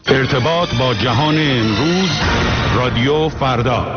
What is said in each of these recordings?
ارتباط با جهان امروز، رادیو فردا.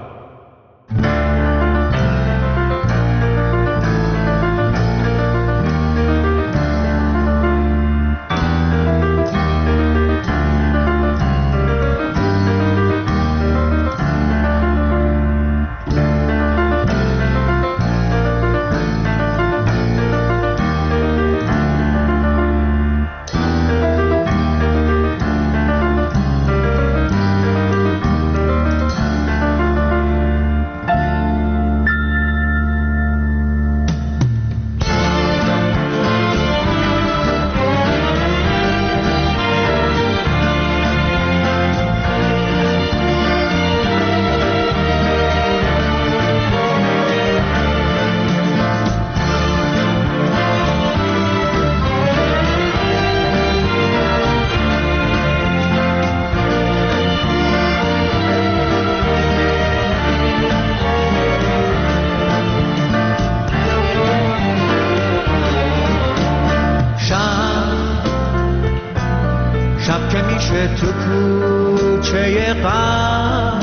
تو کوچه غم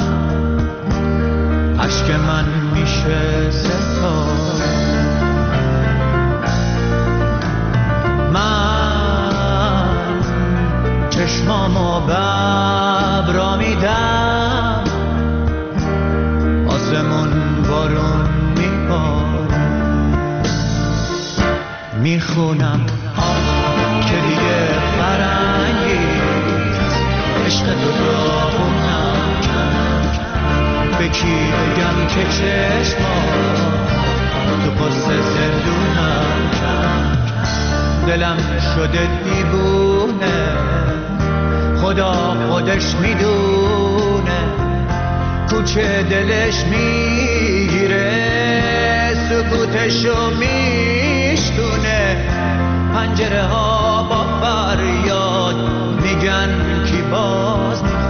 اشک من میشه ستاره، من چشمامو ببرا میدم، آسمون بارون میباره، میخونم که دیگه فرنگی عشق تو داغونم کرد، به کی بگم که چشمات تو پست زندونم کرد، دلم شده دیوونه، خدا خودش میدونه، کوچه دلش میگیره، سکوتشو میشکونه، پنجره ها با فریاد میگن کی باز میخونه.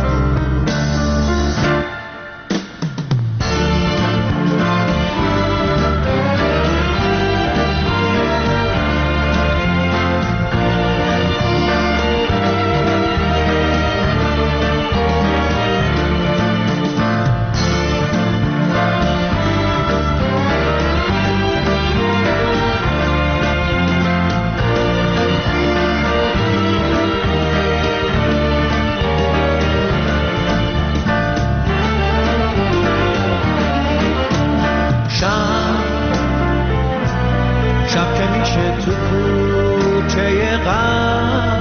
شب که میشه تو کوچه غم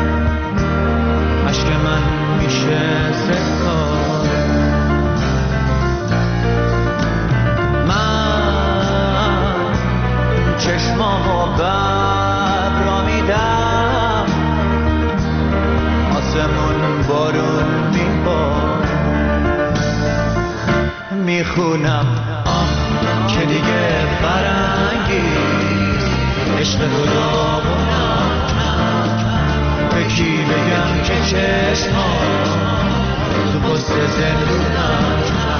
اشک من میشه ستاره، من چشمامو ببرا میدم، آسمون بارون میباره، میخونم که دیگه فرنگی عشق تو داغونم، به کی بگم که چشمات تو پست زندونم،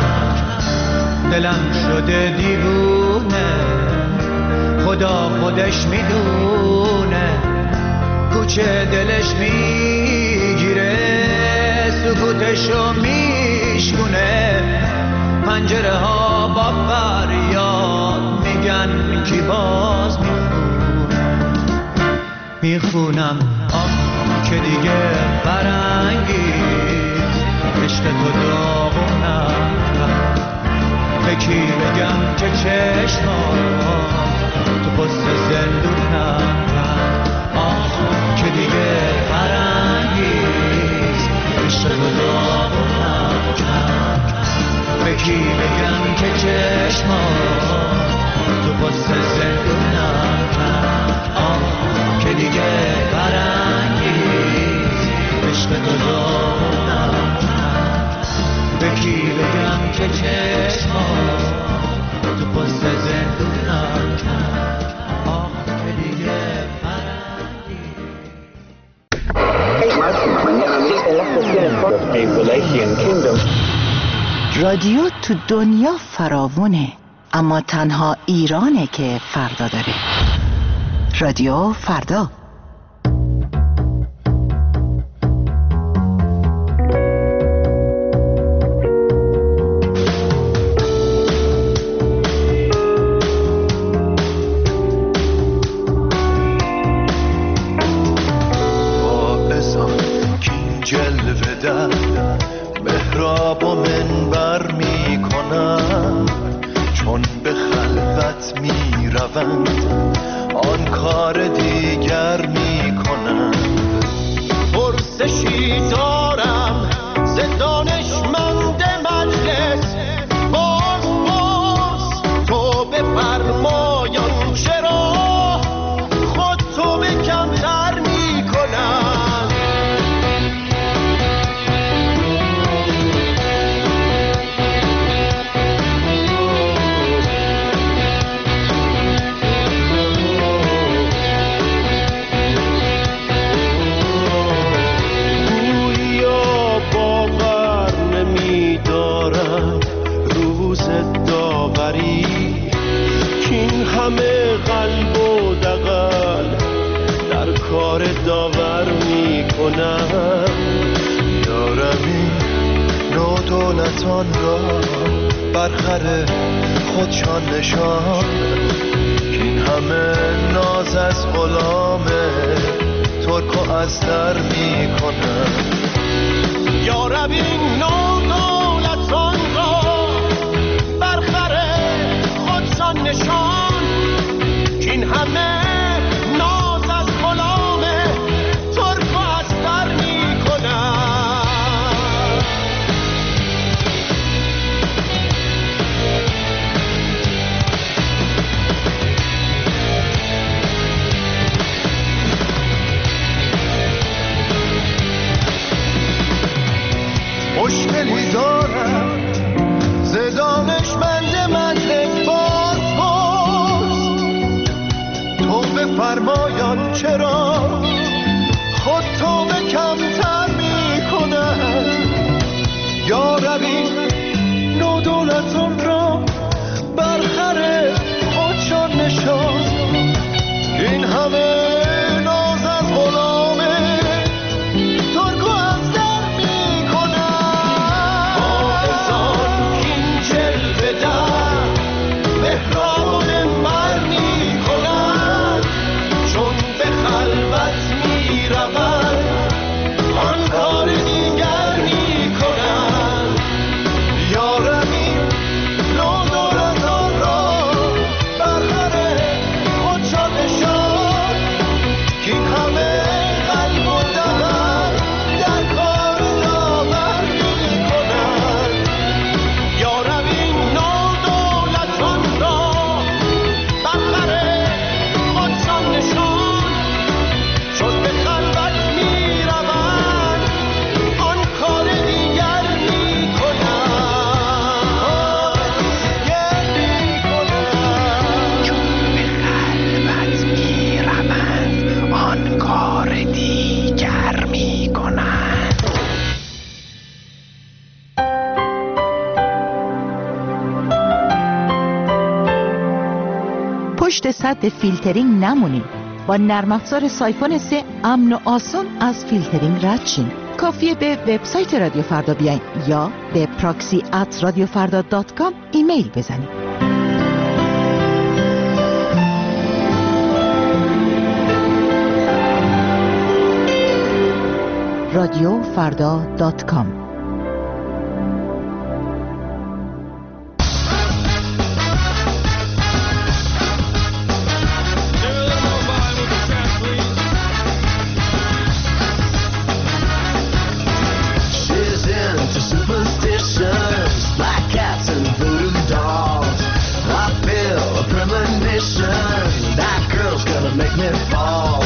دلم شده دیوونه، خدا خودش میدونه، کوچه دلش میگیره، سکوتشو میشکونه، پنجره ها با فریاد میگن کی باز میخونم که دیگه فرنگیست عشق تو داغونم، به کی بگم که چشمات تو پست زندونم، که دیگه فرنگیست عشق تو داغونم، به کی بگم که چشمات تو پست زندونم، که دیگه فرنگیست عشق تو داغونم، به کی بگم که چشمات تو پست زندونم، که دیگه فرنگیست. رادیو تو دنیا فراوونه، اما تنها ایرانه که فردا داره. رادیو فردا. کنم. یارم این نو دولتان را برخره خودشان نشان، این همه ناز از غلامه ترکو از در می کنم. یارب این نو دولتان را برخره خودشان نشان، این همه ناز از غلامه ترکو از در می کنم. مشکلی دارم ز دانشمند مدرک باز تو بفرمایان چرا خود تو به کمتر می کنن. یارب این نو دولتان را برخره خودشان نشان، این همه ناز از غلامه ترکو از در می کنن. باعثان این جلوه در مهران مر می کنن، چون به خلوت می روند آن کار دیگر می کنن. یارم این نو دولتان را برخره خودشان نشان، که این همه قلب و دهن در کار داور می کنن. یارم این نو دولتان را برخره خودشان نشان، چون به خلوت می روند آن کار دیگر می کنن. چون به خلوت می روند آن کار دیگر می کنند. پشت سد فیلترینگ نمونید. با نرم افزار سایفون 3 امن و آسان از فیلترینگ رد شین. کافیه به وبسایت رادیو فردا بیاین یا به proxy@radiofarda.com ایمیل بزنید. radiofarda.com She's into superstitions, black cats and voodoo dolls. I feel a premonition, that girl's gonna make me fall.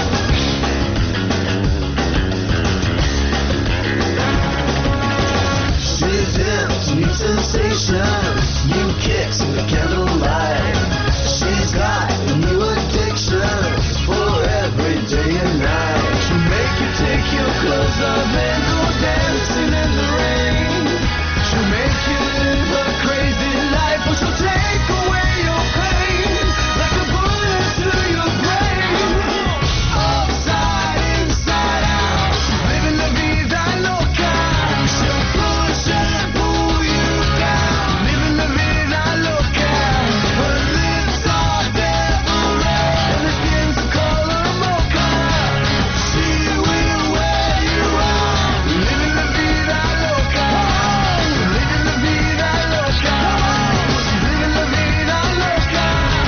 She's into new sensations, new kicks in the candlelight. She's got a new addiction for every day and night. She'll make you take your clothes off and go dancing in the rain. She'll make you live a crazy life, but she'll take away your pain like a bullet to your brain. Upside, inside out, she's living la vida loca. She'll push and pull you down, living la vida loca. Her lips are devil red and her skin's a color mocha. She will wear you out, living la vida loca. Living la vida loca. Living la vida loca.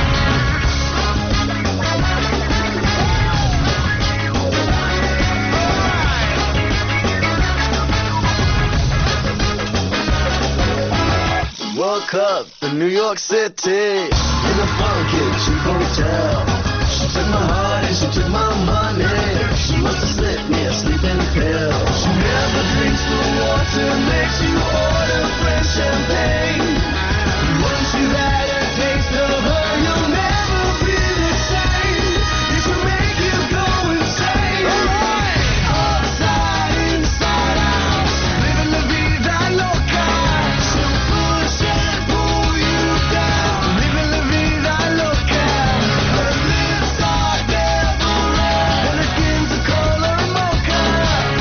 Woke up in New York City in a funky cheap hotel. She took my heart and she took my money. She must have slipped me a sleeping pill. She never drinks the water, makes you order French champagne. Once you've had a taste of her, you'll never be the same. It will make you go insane. Upside, inside out, living la vida loca. She'll push and pull you down, living la vida loca. Her lips are devil red and her skin's a color mocha.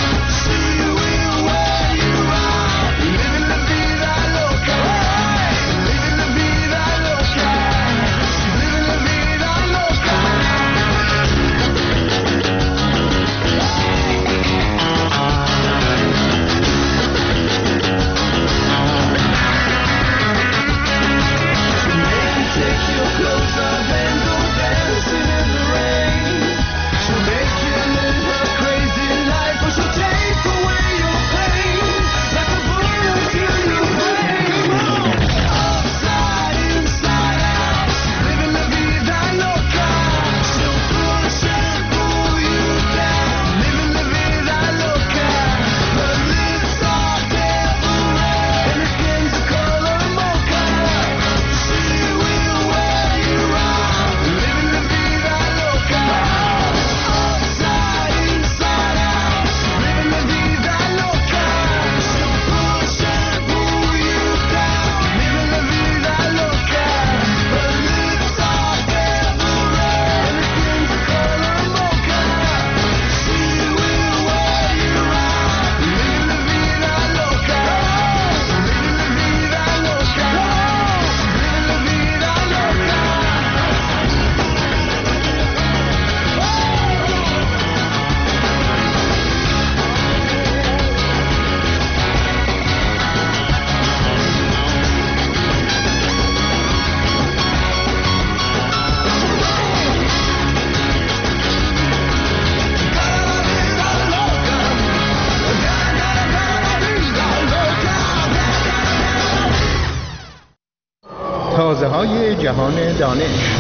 جهان دانش.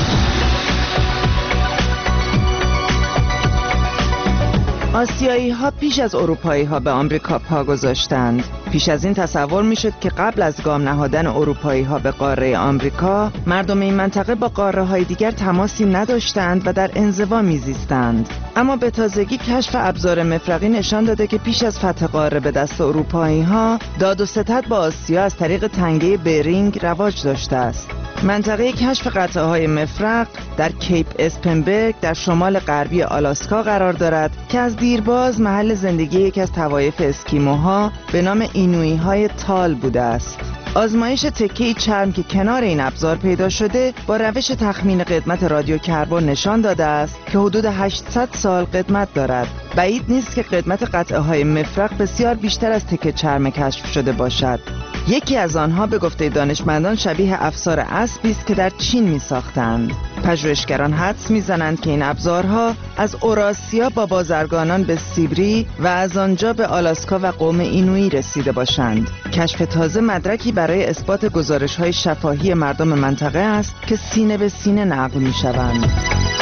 آسیایی ها پیش از اروپایی ها به آمریکا پا گذاشتند. پیش از این تصور می شد که قبل از گام نهادن اروپایی ها به قاره آمریکا، مردم این منطقه با قاره های دیگر تماسی نداشتند و در انزوا می زیستند. اما به تازگی کشف ابزار مفرقی نشان داده که پیش از فتح قاره به دست اروپایی ها، داد و ستد با آسیا از طریق تنگه برینگ رواج داشته است. منطقه کشف قطعه های مفرق در کیپ اسپنبرگ در شمال غربی آلاسکا قرار دارد که از دیرباز محل زندگی یکی از طوایف اسکیموها به نام اینویی های تال بوده است. آزمایش تکه‌ای چرم که کنار این ابزار پیدا شده با روش تخمین قدمت رادیو کربن نشان داده است که حدود 800 سال قدمت دارد. بعید نیست که قدمت قطعه های مفرق بسیار بیشتر از تکه چرم کشف شده باشد. یکی از آنها به گفته دانشمندان شبیه افسار اسبی است که در چین می ساختند. پژوهشگران حدس می‌زنند که این ابزارها از اوراسیا با بازرگانان به سیبری و از آنجا به آلاسکا و قوم اینویی رسیده باشند. کشف تازه مدرکی برای اثبات گزارش‌های شفاهی مردم منطقه است که سینه به سینه نقل می‌شوند.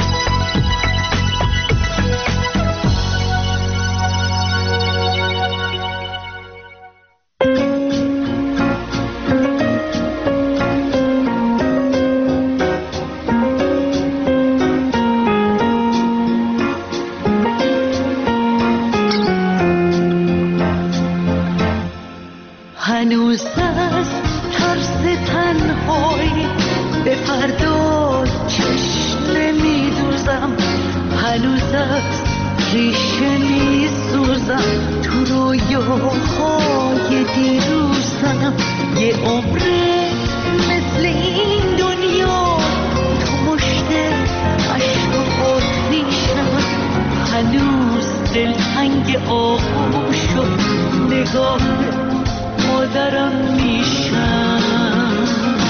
هنوز از ترس تنهایی به فردا چشم نمی‌دوزم، هنوز از ریشه می‌سوزم، تو رویاهای دیروزم. یه عمره مثل این دنیا تو مشت عشق و آتیشم، هنوز دلتنگ آغوش و نگاه مادرم میشم.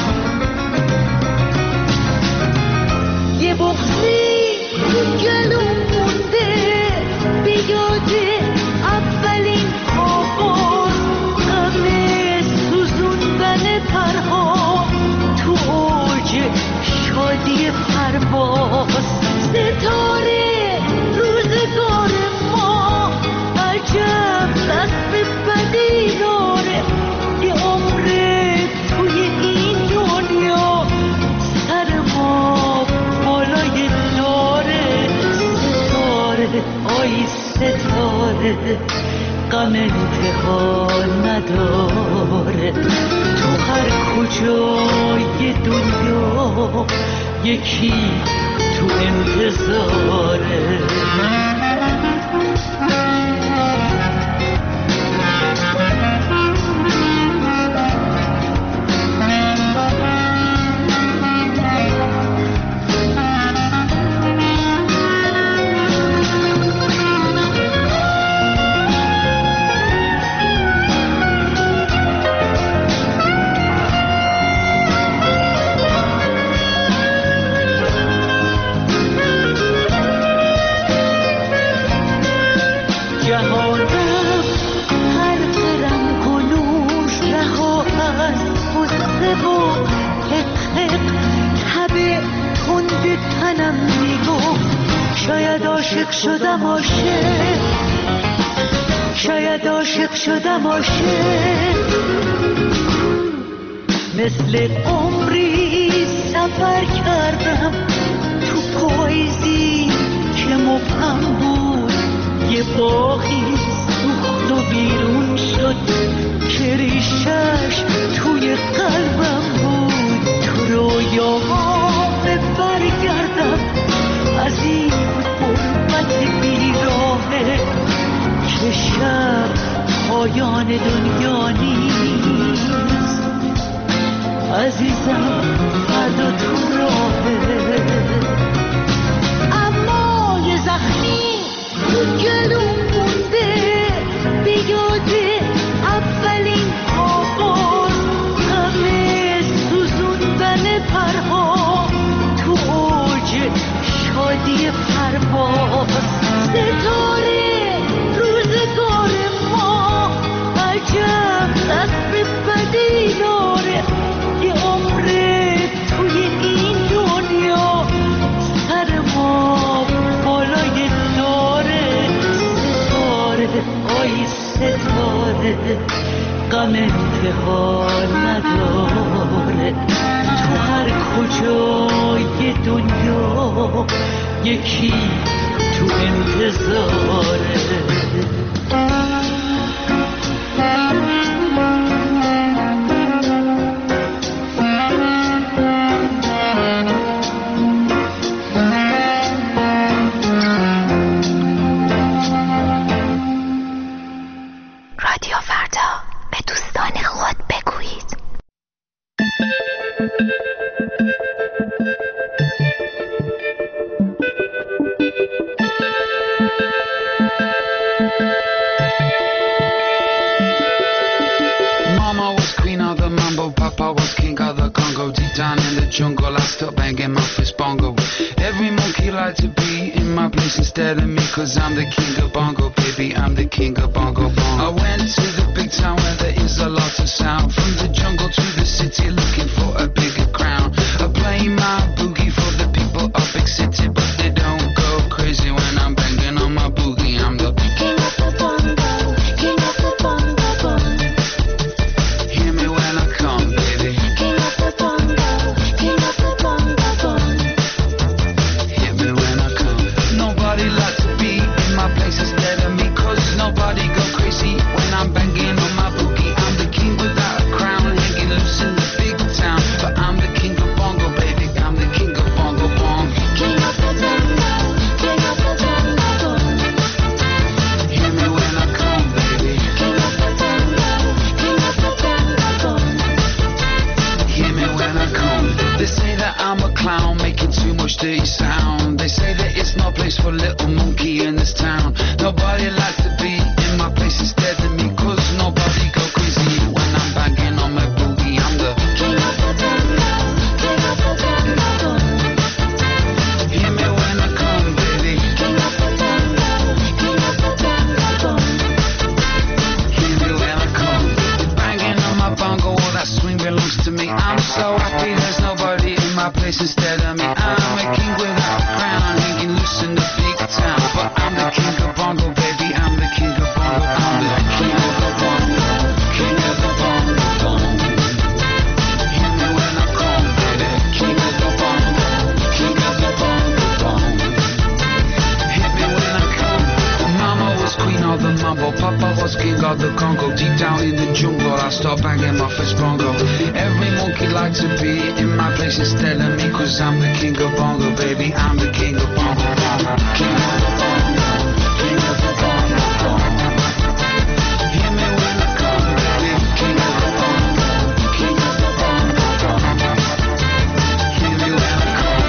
یه بغضی تو گلوم مونده به یاد اولین آغاز، غم سوزوندن پرها تو اوج شادی پرواز. ستاره روزگار ما عجب دست بدی داره، یه عمره توی این دنیا سر ما بالای داره. ستاره آی ستاره غم انتها نداره، تو هر کجای دنیا یکی تو انتظاره. شاید عاشق شدم مثل عمری سفر کردم تو پاییزی که مبهم بود، یه باغی سوخت و بیرون شد که ریشش توی قلبم بود. تو رویاها برگردم از این غربت بیراهه که شب پایان دنیا نیست. عزیزم فردا تو راهه، اما یه زخمی تو گلوم مونده به یاد اولین آغاز، غم سوزوندن پرها تو اوج شادی پرواز. ستاره روزگار ما عجب دست بدی داره، یه عمره آی ستاره غم انتها نداره تو هر کجای دنیا یکی تو انتظاره رادیو فردا به دوستان خود بگویید. Mama was queen of the mambo, Papa was king of the Congo. Deep down in the jungle, I still banging my fist bongo. Every monkey like to be in my place instead of me, 'cause I'm the king of bongo, baby, I'm the king of bongo bongo. I went to the big town where there is a lot of sound. From the jungle to the city, looking for a bigger crown. I play my boogie for the people of big city, but they don't go crazy when I'm banging on my boogie. I'm the king of the bongo, king of the bongo bongo. Hear me when I come, baby. King of the bongo, king of the bongo bongo. Hear me when I come. Nobody likes to be in my place instead of me, 'cause nobody go crazy when I'm banging on my boogie. I'm the king without a crown, hanging loose in the big town. But I'm the king of bongo, baby. I'm the king of bongo bongo. King of the bongo, king of the bongo bongo. Hear me when I come, baby. King of the bongo, king of the bongo bongo. Hear me when I come. They say that I'm a clown, making too much dirty sound. They say that it's no place for little monkey in this town. Nobody likes to be in my place instead of me, 'cause nobody go crazy when I'm banging on my boogie. I'm the king of the bongo, king of the bongo bongo. Hear me when I come, baby. King of the bongo, king of the bongo bongo. Hear me when I come. Banging on my bongo, all that swing belongs to me. I'm so happy there's nobody in my place instead of me. I'm a king without a crown, hanging loose in the big town. But I'm the king of bongo, baby. I'm the king of bongo. I'm the king of the bongo, king of the bongo bongo. Hear me when I come, baby. King of the bongo, king of the bongo bongo. Hit me when I come. Mama was queen of the mambo, Papa was king of the Congo. Deep down in the jungle, I start banging my fist bongo. Every monkey likes to be in my place instead of me, 'cause I'm the king of bongo, baby. I'm the king of bongo bongo. King of the bongo, king of the bongo bongo. Hear me when I come, baby. King of the bongo, king of the bongo bongo. Hear me when I come.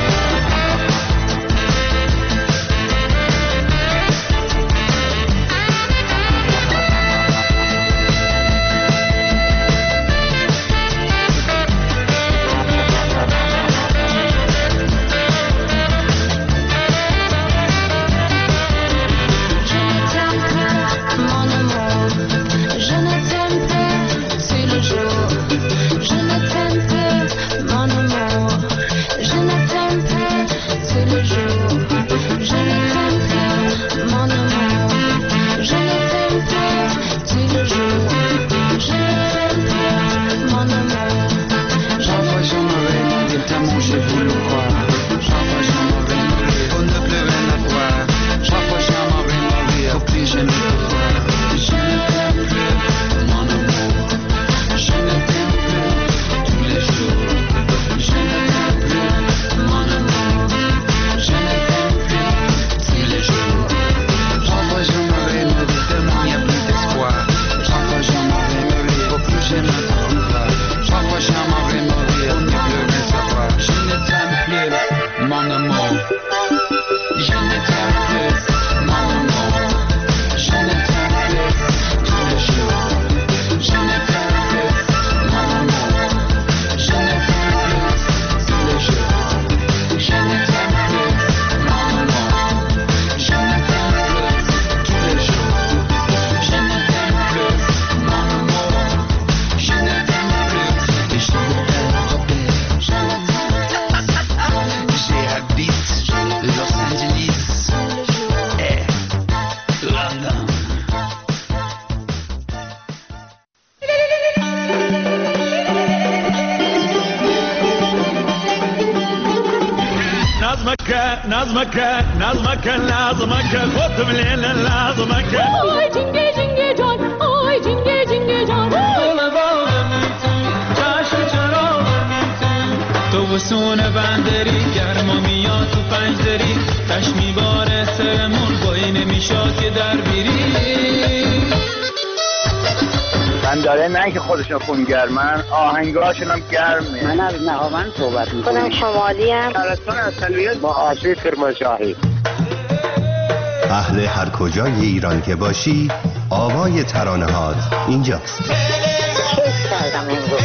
نظمك خود بلین نظمک آی جنگه جنگه جان آی جنگه جنگه جان تو سونه بندری گرما میاد تو پنجدری تش میباره سرمون بایی نمیشاد که در بیری من داره نه که خودشون خونگرمن آهنگاشون هم گرمه. من از نهاوند صحبت میکنم. خودم شمالی هم ترسان اصلیت با آسی کرمانشاهی. اهل هر کجای ایران که باشی آوای ترانه هات اینجاست. کیف کردم امروز.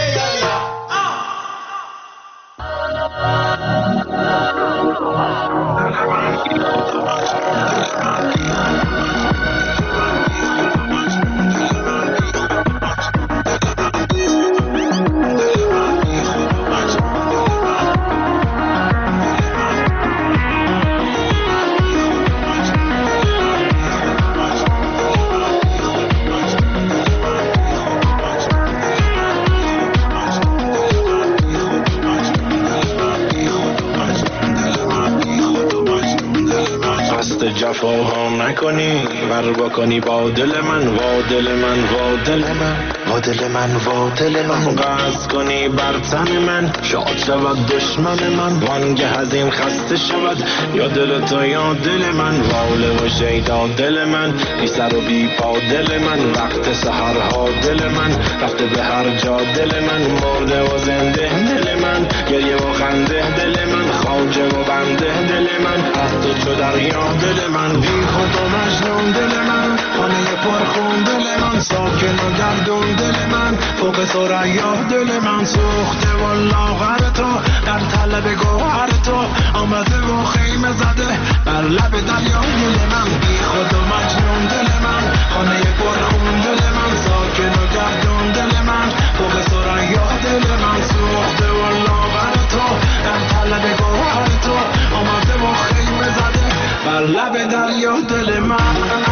جفاها نکنی بر بکنی با دل من وا دل من وا دل من وا دل من وا دل من قصد کنی بر تن من شاد شود دشمن من وانگه از این خسته شود یا دل تو یا دل من واله و شیدا دل من بی سر و بی پا دل من وقت سحرها دل من رفته به هر جا دل من مرده و زنده دل من گریه و خنده دل من خواجه و بنده دل من از تو چو دریا دل من بی خود و مجنون دل من خانه پرخون دل من ساکن و گردون دل من فوق ثریا دل من سوخته و لاغر تو در طلب گوهر تو آمده و خیمه زده بر لب دریا دل من بی خود و مجنون دل من خانه پرخون دل من ساکن و گردون دل من فوق ثریا دل من سوخته و لاغر تو در طلب گوهر تو آمده و خیمه زده بر لب دریا دل من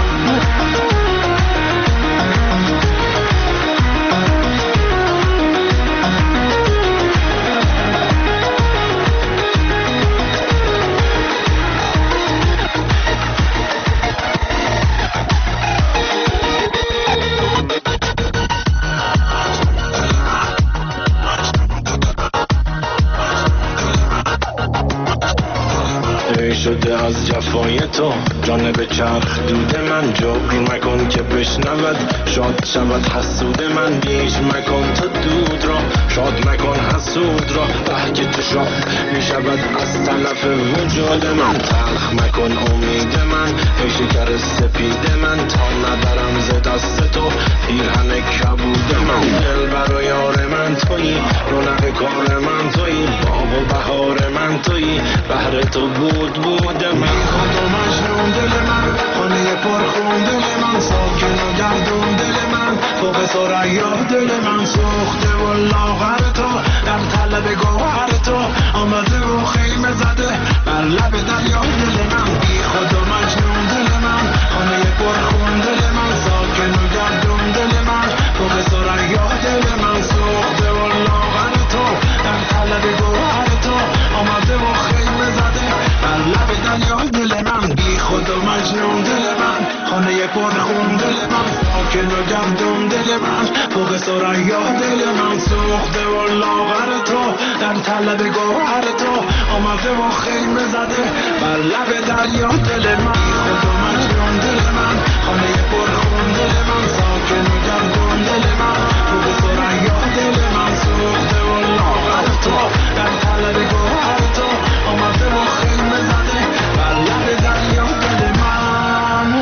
شده از جفای تو جانب چرخ دود من جبر مکن که بشنود شاد شود حسود من بیش مکن تو دود را شاد مکن حسود را بحک تو شاد می شود از طرف وجود من تلخ مکن امید من ای شکر سپید من تا ندارم ز دست تو پیرهن کبود من دل بر یار من تویی رونق کار من تویی باب و بهار من تویی بهر تو بود من خود و مجنون دل من خانه پرخون دل من ساکن و گردون دل من فوق ثریا دل من سوخته و لاغر تو در طلب گوهر تو آمده و خیمه زده بر لب دریا دل من بی خود و مجنون دل من خانه پرخون دل من ساکن و گردون دل من فوق ثریا دل من سوخته و لاغر تو در طلب گوهر تو آمده و خیمه زده بر لب دریا دل من بی خود و مجنون دل من خانه پرخون دل من ساکن و گردون دل من فوق ثریا دل من سوخته و لاغر تو در طلب گوهر تو آمده و خیمه زده بر لب دریا دل من بی خود و مجنون دل من خانه پرخون دل من ساکن و گردون دل من فوق ثریا دل من سوخته و لاغر تو در طلب گوهر تو آمده و خیمه زده بر لب دریا دل من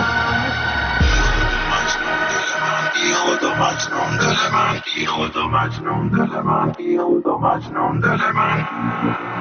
بی خود و مجنون دل من بی خود و مجنون دل من بی خود و مجنون دل من